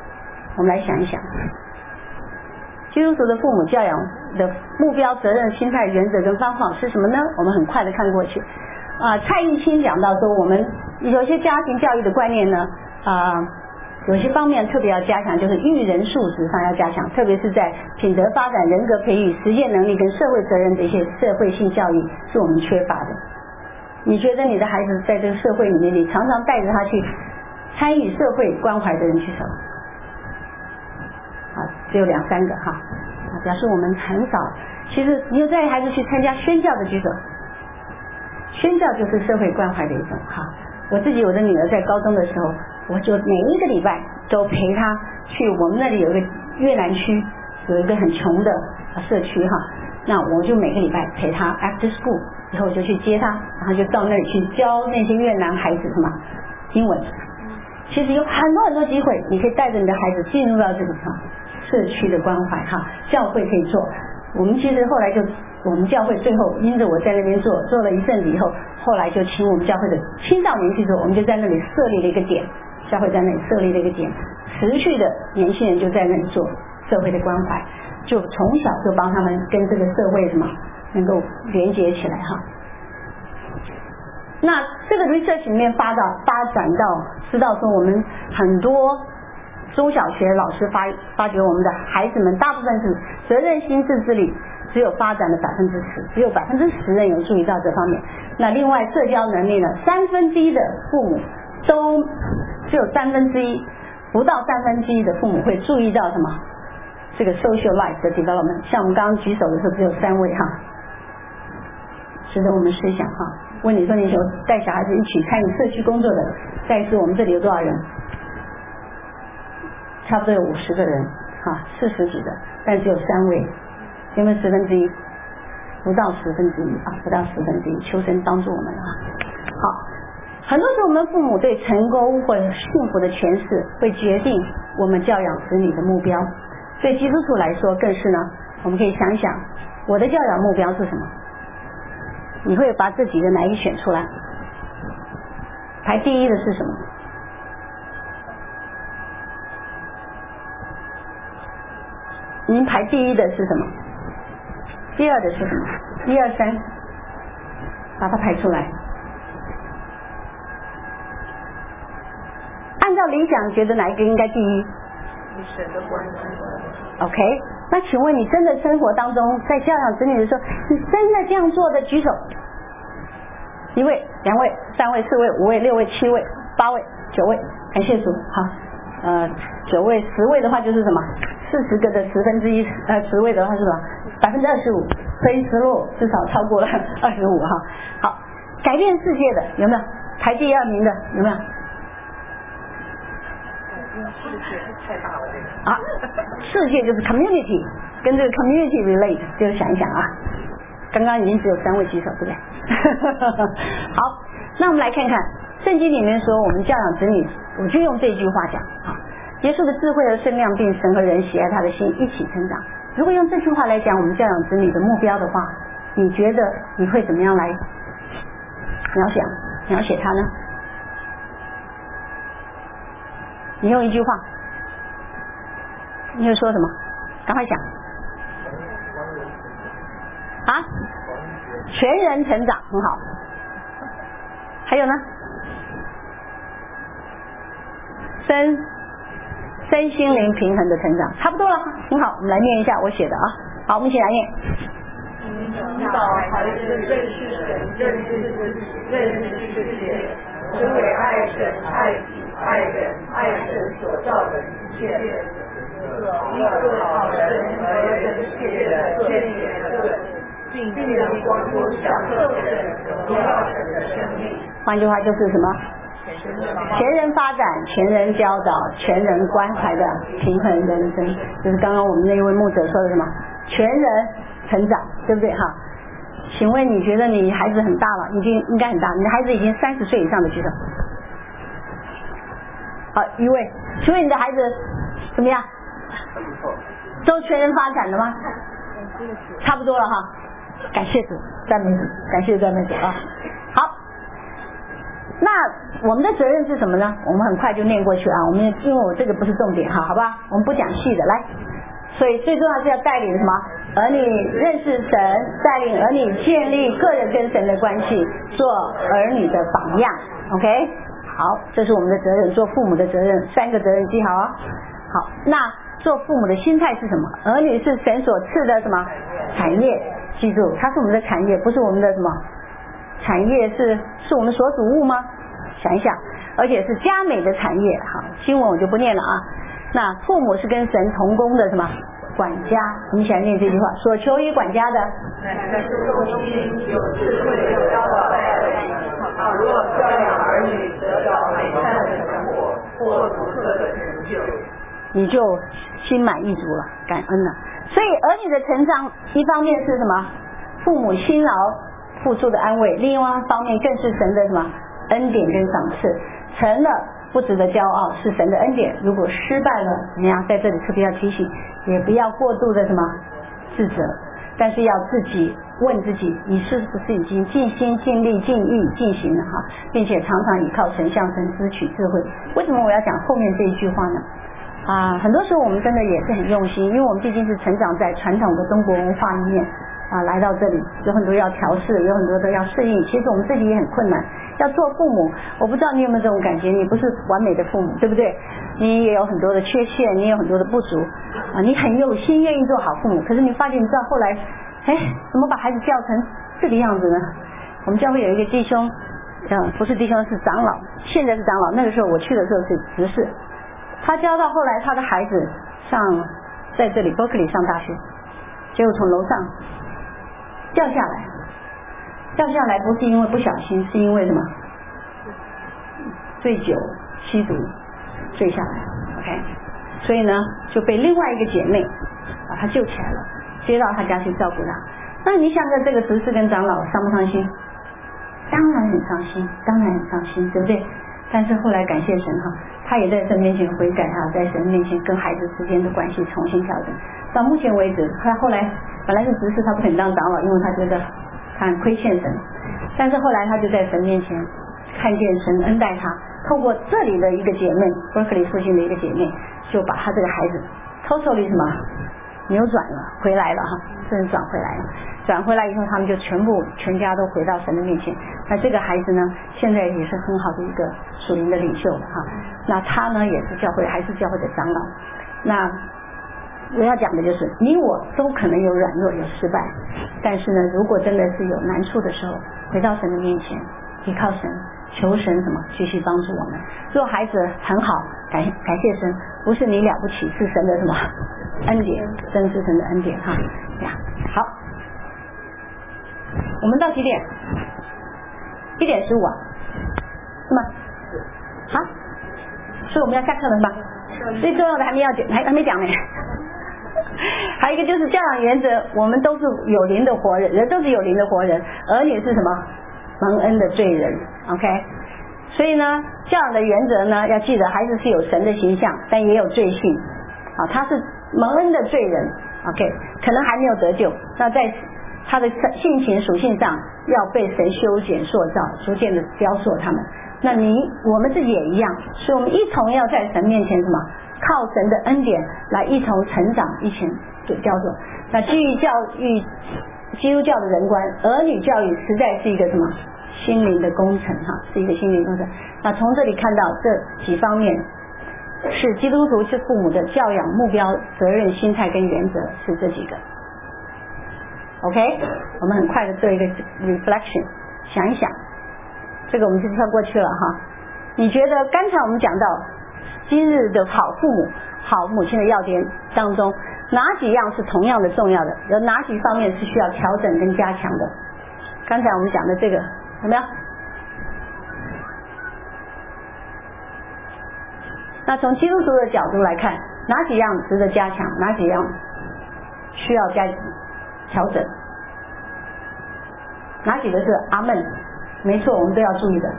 我们来想一想，基督徒的父母教养的目标、责任、心态、原则跟方法是什么呢？我们很快的看过去。蔡义清讲到说，我们有些家庭教育的观念呢，有些方面特别要加强，就是育人素质上要加强，特别是在品德发展、人格培育、实践能力跟社会责任的一些社会性教育是我们缺乏的。你觉得你的孩子在这个社会里面，你常常带着他去参与社会关怀的人举手？只有2-3个哈，表示我们很少。其实你有带孩子去参加宣教的举手，宣教就是社会关怀的一种哈。我自己我的女儿在高中的时候，我就每一个礼拜都陪她去我们那里有一个越南区，有一个很穷的社区哈，那我就每个礼拜陪她 after school， 以后我就去接她，然后就到那里去教那些越南孩子什么英文。其实有很多机会，你可以带着你的孩子进入到这个社区的关怀哈，教会可以做。我们其实后来就我们教会最后因着我在那边做了一阵子以后，后来就请我们教会的青少年去做，我们就在那里设立了一个点，教会在那里设立了一个点，持续的年轻人就在那里做社会的关怀，就从小就帮他们跟这个社会什么能够连接起来哈。那这个 research 里面发展到知道说，我们很多中小学老师发觉我们的孩子们大部分是责任心自制力只有发展了10%，只有10%人有注意到这方面。那另外社交能力呢，1/3的父母都只有1/3，不到1/3的父母会注意到什么这个 social life 的 development。像我们刚刚举手的时候只有3位哈，值得我们思想哈。问你说你有带小孩子一起参与社区工作的，再一次我们这里有多少人？差不多有50个人哈，40几个，但只有3位，有没有1/10？不到1/10啊，不到1/10。求神帮助我们啊！好，很多时候我们父母对成功或者幸福的诠释，会决定我们教养子女的目标。对基督徒来说，更是呢，我们可以想想，我的教养目标是什么？你会把这几个哪一个选出来？排第一的是什么？您排第一的是什么？第二的是什么？1、2、3，把它排出来。按照理想，觉得哪一个应该第一？ 与神的关系。 OK， 那请问你真的生活当中，在教养子女的时候，你真的这样做的举手？1位、2位、3位、4位、5位、6位、7位、8位、9位，感谢主。好，9位、10位的话就是什么？40个的10位的话是什么？25%，所以10路至少超过了25哈。好，改变世界的有没有？排第2名的有没有？ 世界太大了这个。 啊，世界就是 community， 跟这个 community relate， 就是想一想啊。刚刚已经只有3位举手，对不对？好，那我们来看看圣经里面说，我们教养子女，我就用这句话讲啊。耶稣的智慧和圣量，并神和人喜爱他的心一起成长。如果用这句话来讲我们教养子女的目标的话，你觉得你会怎么样来描写他呢？你用一句话，你会说什么？赶快想啊！全人成长，很好。还有呢？身心灵平衡的成长，差不多了，很好。我们来念一下我写的啊。好，我们一起来念。 引导孩子认识神，认识自己，认识世界，成为爱神、爱己、爱人、爱神所造的一切，一个好人和人界的健全的，并能光复享受神、荣耀神的生命。 换句话就是什么？全人发展、全人教导、全人关怀的平衡人生，就是刚刚我们那一位牧者说的什么？全人成长，对不对哈？请问你觉得你孩子很大了，应该很大，你的孩子已经30岁以上的举手。好，1位，请问你的孩子怎么样？都全人发展了吗？差不多了哈。感谢主，赞美主，感谢赞美主啊。好， 那我们的责任是什么呢？我们很快就念过去啊，我们因为我这个不是重点哈，好吧，我们不讲细的来。所以最重要是要带领什么？儿女认识神，带领儿女建立个人跟神的关系，做儿女的榜样。OK， 好，这是我们的责任，做父母的责任，3个责任记好啊。好，那做父母的心态是什么？儿女是神所赐的什么产业？记住，它是我们的产业，不是我们的什么产业是我们所属物吗？想一想，而且是佳美的产业。好，经文我就不念了啊。那父母是跟神同工的什么管家？我们一起来念这句话：所求于管家的， 乃是忠心有智慧的教导儿女，好若教养儿女得到美善的成果或独特的成就， 你就心满意足了，感恩了。所以儿女的成长，一方面是什么？父母辛劳付出的安慰，另外一方面更是神的什么恩典跟赏赐，成了不值得骄傲，是神的恩典。如果失败了怎么样？在这里特别要提醒，也不要过度的什么自责，但是要自己问自己，你是不是已经尽心尽力尽意进行了哈，并且常常依靠神向神支取智慧。为什么我要讲后面这一句话呢？很多时候我们真的也是很用心，因为我们毕竟是成长在传统的中国文化里面来到这里有很多要调试，有很多都要适应，其实我们自己也很困难。要做父母，我不知道你有没有这种感觉，你不是完美的父母，对不对？你也有很多的缺陷，你也有很多的不足你很有心愿意做好父母，可是你发现你知道后来怎么把孩子教成这个样子呢？我们教会有一个弟兄不是弟兄是长老，现在是长老，那个时候我去的时候是执事，他教到后来他的孩子在这里 Berkeley 上大学，结果从楼上掉下来不是因为不小心，是因为什么？醉酒吸毒坠下来 OK， 所以呢就被另外一个姐妹把他救起来了，接到他家去照顾他。那你想想这个执事跟长老伤不伤心？当然很伤心，对不对？但是后来感谢神他也在神面前悔改在神面前跟孩子之间的关系重新调整。到目前为止，他后来本来是执事，他不肯当长老，因为他觉得他很亏欠神，但是后来他就在神面前看见神恩待他，透过这里的一个姐妹 Berkeley 附近的一个姐妹，就把他这个孩子totally什么扭转了回来了真转回来了。转回来以后，他们就全家都回到神的面前。那这个孩子呢，现在也是很好的一个属灵的领袖那他呢也是还是教会的长老。那我要讲的就是，你我都可能有软弱有失败，但是呢，如果真的是有难处的时候，回到神的面前，依靠神，求神什么继续帮助我们。做孩子很好，感谢神，不是你了不起，是神的什么恩典，真是神的恩典好，我们到几点？1点15是吗？好，所以我们要下课了吧？最重要的还没讲呢。还有一个就是教养原则，我们都是有灵的活人，都是有灵的活人。儿女是什么？蒙恩的罪人 OK， 所以呢教养的原则呢，要记得孩子是有神的形象，但也有罪性他是蒙恩的罪人 OK， 可能还没有得救，那在他的性情属性上要被神修剪塑造，逐渐的雕塑他们。那我们自己也一样，所以我们一同要在神面前什么？靠神的恩典来一同成长，一起雕塑。那基于教育基督教的人观，儿女教育实在是一个什么心灵的工程是一个心灵工程。那从这里看到这几方面是基督徒是父母的教养目标、责任、心态跟原则是这几个。OK， 我们很快的做一个 reflection， 想一想，这个我们就跳过去了你觉得刚才我们讲到今日的好父母、好母亲的要点当中，哪几样是同样的重要的？有哪几方面是需要调整跟加强的？刚才我们讲的这个有没有？那从基督徒的角度来看，哪几样值得加强，哪几样需要加调整？哪几个是阿们？没错，我们都要注意的。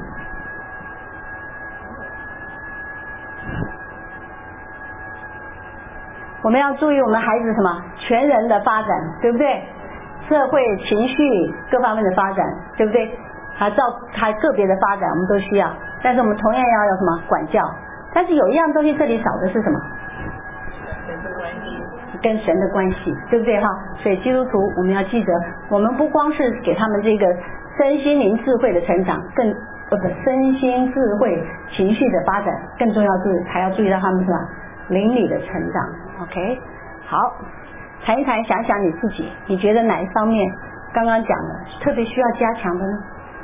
我们要注意我们孩子什么全人的发展，对不对？社会情绪各方面的发展，对不对？ 照他个别的发展我们都需要，但是我们同样要有什么管教。但是有一样东西这里少的是什么？跟神的关系，对不对哈？所以基督徒我们要记得，我们不光是给他们这个身心灵智慧的成长，身心智慧情绪的发展，更重要是还要注意到他们什么灵里的成长。 OK， 好，谈一谈，想想你自己，你觉得哪一方面刚刚讲的特别需要加强的呢？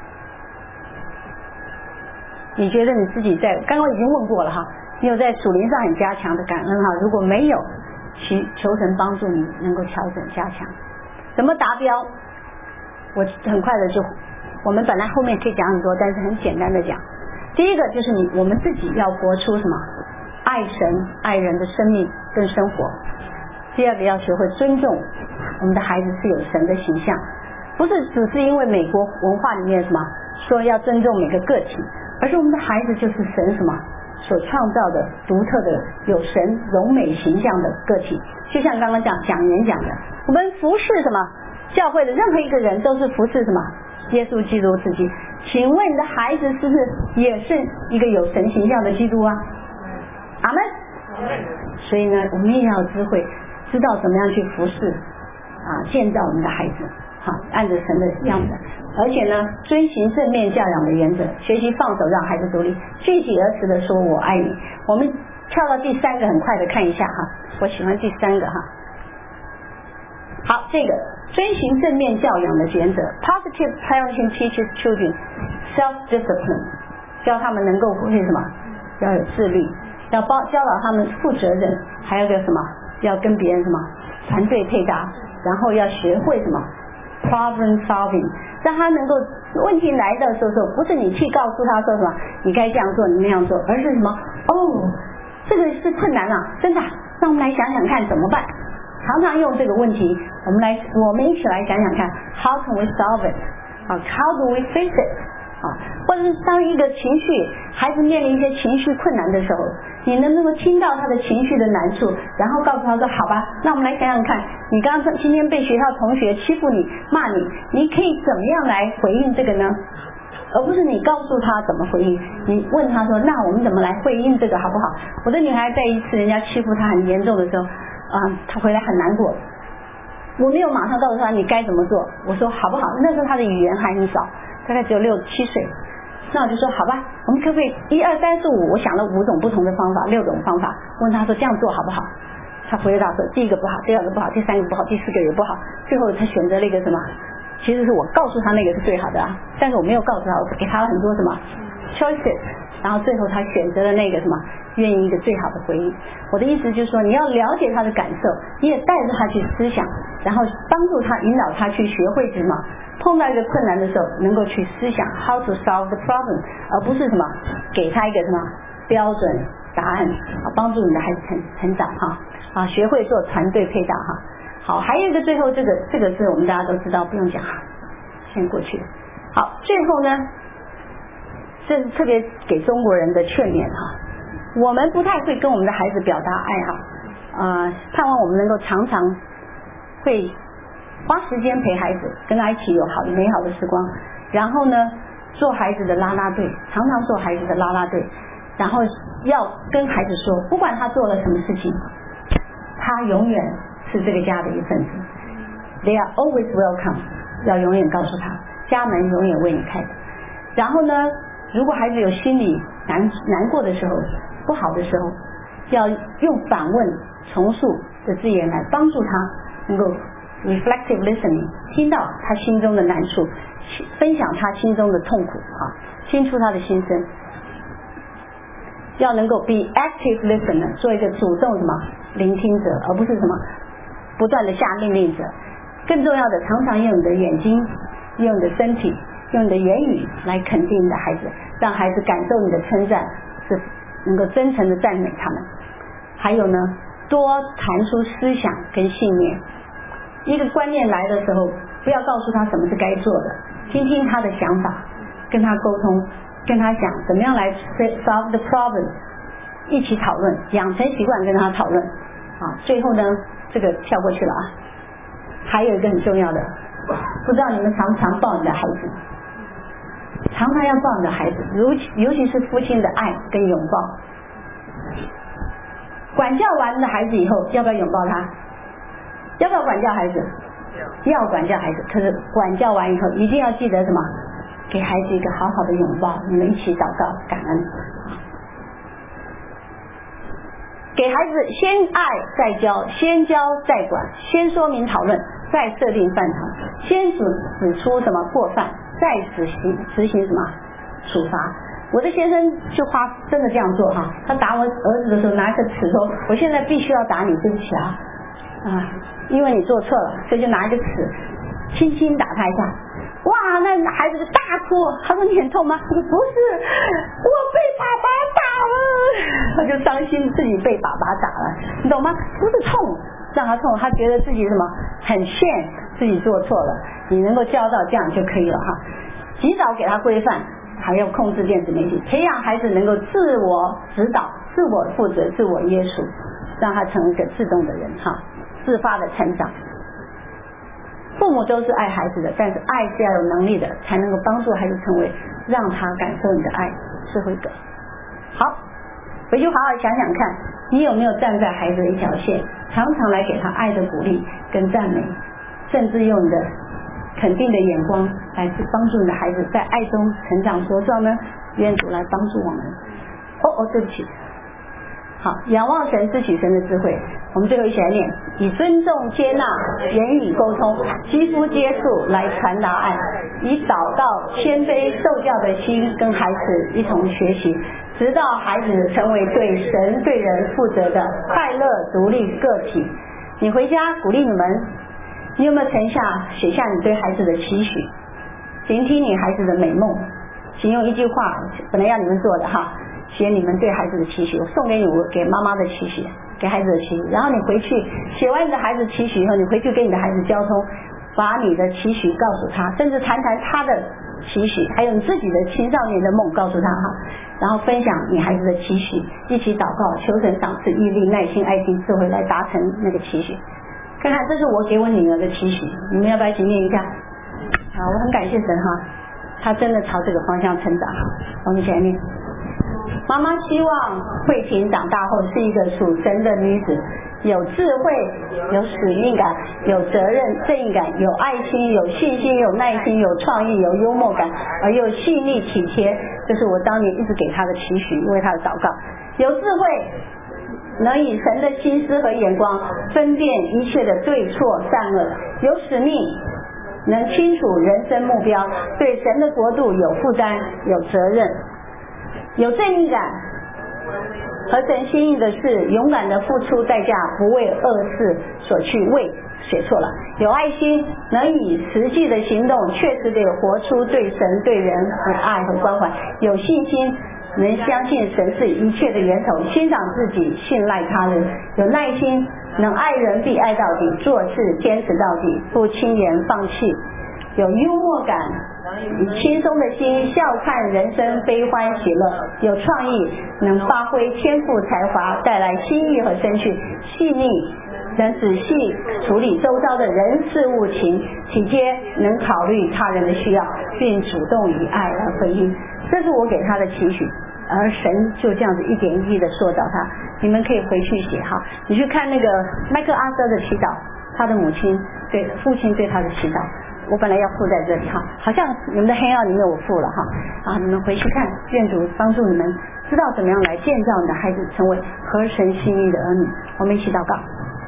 你觉得你自己在刚刚已经问过了哈，你有在属灵上很加强的感恩哈？如果没有，求神帮助你能够调整加强。怎么达标？我很快的就，我们本来后面可以讲很多，但是很简单的讲。第一个就是我们自己要活出什么爱神爱人的生命跟生活。第二个要学会尊重我们的孩子是有神的形象，不是只是因为美国文化里面什么说要尊重每个个体，而是我们的孩子就是神什么所创造的独特的有神荣美形象的个体。就像刚刚讲演讲的，我们服侍什么教会的任何一个人都是服侍什么耶稣基督自己。请问你的孩子是不是也是一个有神形象的基督啊？阿们。所以呢，我们也要有智慧，知道怎么样去服侍建造我们的孩子，好，按着神的样子，而且呢，遵循正面教养的原则，学习放手让孩子独立，具体而实的说我爱你。我们跳到第三个，很快的看一下哈，我喜欢第三个哈。好，这个遵循正面教养的原则 ，Positive parenting teaches children self-discipline， 教他们能够会什么，要有自律，要教导他们负责任，还有个什么，要跟别人什么团队配搭，然后要学会什么 problem solving， 让他能够问题来的时候，不是你去告诉他说什么你该这样做你那样做，而是什么这个是困难啊，真的，让我们来想想看怎么办。常常用这个问题，我们一起来想想看 ，How can we solve it？ How do we face it？ 或者是当一个情绪孩子面临一些情绪困难的时候，你能不能听到他的情绪的难处，然后告诉他说，好吧，那我们来想想看，你刚刚今天被学校同学欺负你骂你，你可以怎么样来回应这个呢？而不是你告诉他怎么回应，你问他说，那我们怎么来回应这个好不好？我的女孩在一次人家欺负她很严重的时候她回来很难过，我没有马上告诉她你该怎么做，我说好不好？那时候她的语言还很少，大概只有6、7岁，那我就说好吧，我们可不可以1、2、3、4、5，我想了5种不同的方法，6种方法，问她说这样做好不好？她回答说第一个不好，第二个不好，第三个不好，第4个也不好，最后她选择了一个什么？其实是我告诉她那个是最好的但是我没有告诉她，我给她了很多什么 choices， 然后最后她选择了那个什么愿意一个最好的回应。我的意思就是说，你要了解她的感受，你也带着她去思想，然后帮助她引导她去学会什么碰到一个困难的时候能够去思想 how to solve the problem， 而不是什么给她一个什么标准答案帮助你的孩子成长学会做团队配搭好，还有一个最后这个是我们大家都知道，不用讲先过去。好，最后呢，这是特别给中国人的劝勉我们不太会跟我们的孩子表达爱盼望我们能够常常会花时间陪孩子，跟他一起有美好的时光，然后呢做孩子的啦啦队，常常做孩子的啦啦队，然后要跟孩子说，不管他做了什么事情，他永远是这个家的一份子 ，They are always welcome， 要永远告诉他，家门永远为你开。然后呢，如果孩子有心里难过的时候，不好的时候，要用反问、重述的字眼来帮助他能够 reflective listening， 听到他心中的难处，分享他心中的痛苦听出他的心声。要能够 be active listener， 做一个主动什么聆听者，而不是什么不断的下命令者。更重要的，常常用你的眼睛，用你的身体，用你的言语来肯定你的孩子，让孩子感受你的称赞，是能够真诚的赞美他们。还有呢，多谈出思想跟信念。一个观念来的时候，不要告诉他什么是该做的，听听他的想法，跟他沟通，跟他讲怎么样来 solve the problem， 一起讨论，养成习惯跟他讨论最后呢，这个跳过去了还有一个很重要的，不知道你们常不常抱你的孩子常常要抱你的孩子，尤其是父亲的爱跟拥抱。管教完的孩子以后，要不要拥抱他？要不要管教孩子？要管教孩子。可是管教完以后，一定要记得什么？给孩子一个好好的拥抱，你们一起祷告感恩。给孩子先爱再教，先教再管，先说明讨论，再设定范畴，先指出什么过犯，再执行什么处罚。我的先生就真的这样做哈，他打我儿子的时候拿一个尺说，我现在必须要打你，对不起啊，因为你做错了，所以就拿一个尺轻轻打他一下。哇，那孩子就大哭，他说你很痛吗？他说不是，我被爸爸打了，他就伤心自己被爸爸打了，你懂吗？不是痛让他痛，他觉得自己什么很羡自己做错了，你能够教到这样就可以了哈。及早给他规范，还要控制电子媒体，培养孩子能够自我指导、自我负责、自我约束，让他成为一个自动的人哈，自发的成长。父母都是爱孩子的，但是爱是要有能力的，才能够帮助孩子成为让他感受你的爱是会的。好，回去好好想想看，你有没有站在孩子的一条线，常常来给他爱的鼓励跟赞美，甚至用你的肯定的眼光来帮助你的孩子在爱中成长。说说呢，愿主来帮助我们。对不起。好，仰望神，支取神的智慧。我们最后一起来念：以尊重接纳、言语沟通、肌肤接触来传达爱，以祷告、谦卑、受教的心跟孩子一同学习，直到孩子成为对神对人负责的快乐独立个体。你回家鼓励你们，你有没有写下你对孩子的期许？聆听你孩子的美梦，请用一句话，本来要你们做的哈，写你们对孩子的期许，我送给你，我给妈妈的期许，给孩子的期许。然后你回去写完你的孩子期许以后，你回去跟你的孩子交通，把你的期许告诉他，甚至谈谈他的期许，还有你自己的青少年的梦告诉他哈。然后分享你孩子的期许，一起祷告，求神赏赐毅力、耐心、爱心、智慧来达成那个期许。看看，这是我给我女儿的期许，你们要不要一起念一下？好，我很感谢神哈，他真的朝这个方向成长。我们一起来念。妈妈希望慧婷长大后是一个属神的女子，有智慧、有使命感、有责任、正义感、有爱心、有信心、有耐心、有创意、有幽默感，而又细腻体贴。这是我当年一直给她的期许，为她的祷告。有智慧，能以神的心思和眼光分辨一切的对错善恶；有使命，能清楚人生目标，对神的国度有负担、有责任；有正义感，合神心意的事，勇敢的付出代价，不为恶事所去为，写错了；有爱心，能以实际的行动确实地活出对神对人的爱和关怀；有信心，能相信神是一切的源头，欣赏自己，信赖他人；有耐心，能爱人必爱到底，做事坚持到底，不轻言放弃；有幽默感，以轻松的心笑看人生悲欢喜乐；有创意，能发挥天赋才华，带来新意和生趣；细腻，能仔细处理周遭的人事物情；体贴，能考虑他人的需要，并主动以爱而回应。这是我给他的期许，而神就这样子一点一滴的塑造他。你们可以回去写哈，你去看那个麦克阿瑟的祈祷，他的母亲对父亲对他的祈祷，我本来要附在这里哈，好像你们的黑曜里面我附了哈，你们回去看，愿主帮助你们知道怎么样来建造你的孩子成为合神心意的儿女。我们一起祷告。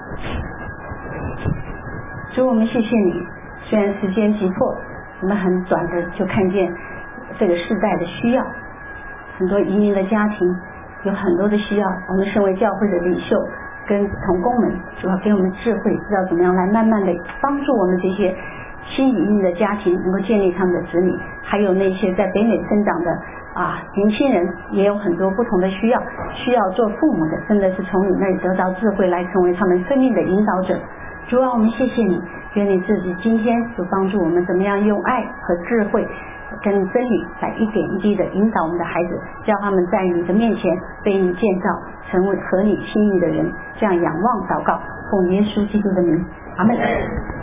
主，我们谢谢你，虽然时间急迫，我们很短的就看见这个世代的需要，很多移民的家庭有很多的需要，我们身为教会的领袖跟同工们，主要给我们智慧，知道怎么样来慢慢的帮助我们这些新移民的家庭能够建立他们的子女，还有那些在北美生长的年轻人也有很多不同的需要做父母的，真的是从你那里得到智慧来成为他们生命的引导者。主啊，我们谢谢你，愿你自己今天所帮助我们怎么样用爱和智慧跟真理来一点一滴的引导我们的孩子，叫他们在你的面前被你建造成为合你心意的人。这样仰望祷告，奉耶稣基督的名，阿们。